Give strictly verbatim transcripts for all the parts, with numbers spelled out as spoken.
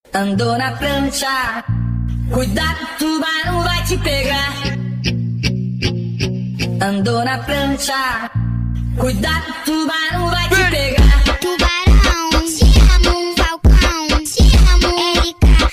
Andou na prancha, cuidado, tubarão vai te pegar. Andou na prancha, cuidado, tubarão vai te pegar. Tubarão, te amo, Falcão, te amo, Erika.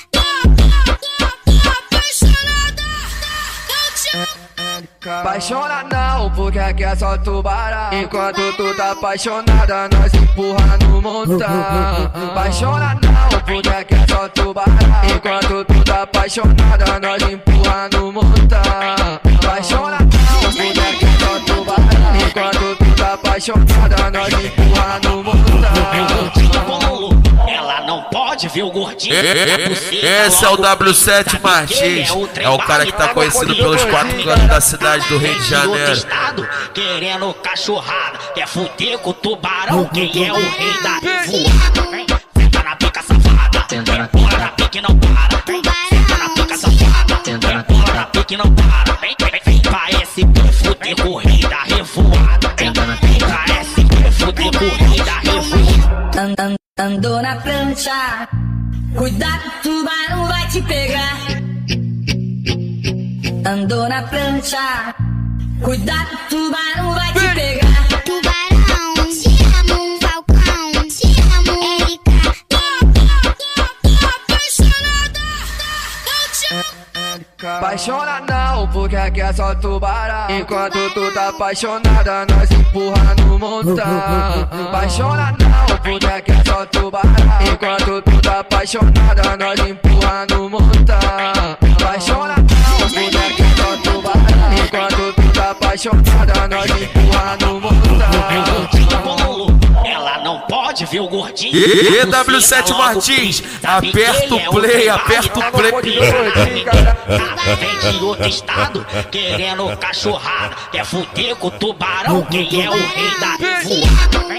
Apaixona não, porque aqui é só tubarão. Enquanto tu tá apaixonada, nós empurra no montão. Apaixona não, porque aqui é só tubarão. Enquanto tu tá apaixonada, nós empurra no montão. Apaixona não, porque aqui é só tubarão. Enquanto tu tá apaixonada, nós empurra no montão. Ela não pode ver o gordinho. Esse é o W sete Martins. É o cara que tá conhecido pelos quatro cantos da cidade do Rio de Janeiro. Querendo cachorrada, quer fuder com o tubarão. Quem é o rei da voada? Senta na pica safada, bola na pique não para. Senta na pica safada, bola na pique não para. Vem, vem, vem pra S P fuder com o rei da revoada. Vem pra S P fuder com o rei da revoada. Andou na prancha, cuidado, tubarão vai te pegar. Andou na prancha, cuidado, tubarão vai te pegar. Tubarão, te amo, Falcão, te amo, Erika. Apaixona não, porque aqui é só tubarão. Enquanto tu tá apaixonada, nós empurra no montão. Apaixona não, porque aqui é só tubarão. Enquanto tu tá apaixonada, nós empurra no montão. Apaixona não, porque aqui é só tubarão. Enquanto tu tá apaixonada, nós empurra no montão. Ela não pode ver o gordinho. E W sete Martins, aperta o play, aperta o play. Vem de outro estado, querendo cachorrada, quer fuder com o tubarão. Quem é o rei da voada?